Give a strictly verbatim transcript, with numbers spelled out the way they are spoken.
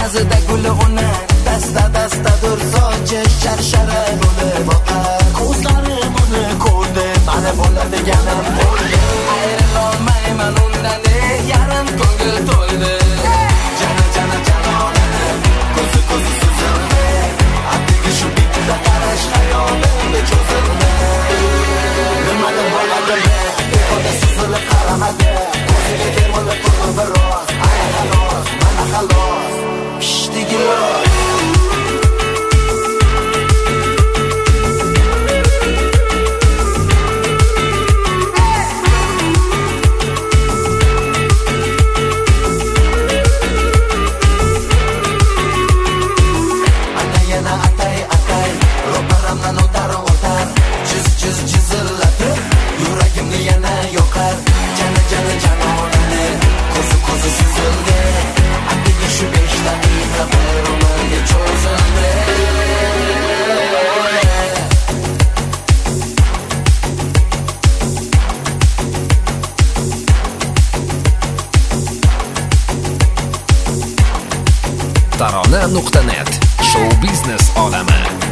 Nazida guli uni dasta dasta dur sochi sharshara bo'lib oqar. Ko'zlarim uni ko'rdi, mana bo'ladiganim bo'ldi. Ayrilolmayman undan, yarim ko'ngil to'ldi. Jana jana janonani ko'zi ko'zi suzildi. Atigi shu bitta qarash xayolimda cho'zildi. Nimani bo'ladi, behuda suzilib qaramadi. Ko'ziga termilib turdi biroz. Ana xalos, mana xalos. Pishdigilar tarona nuqta net show biznes olami.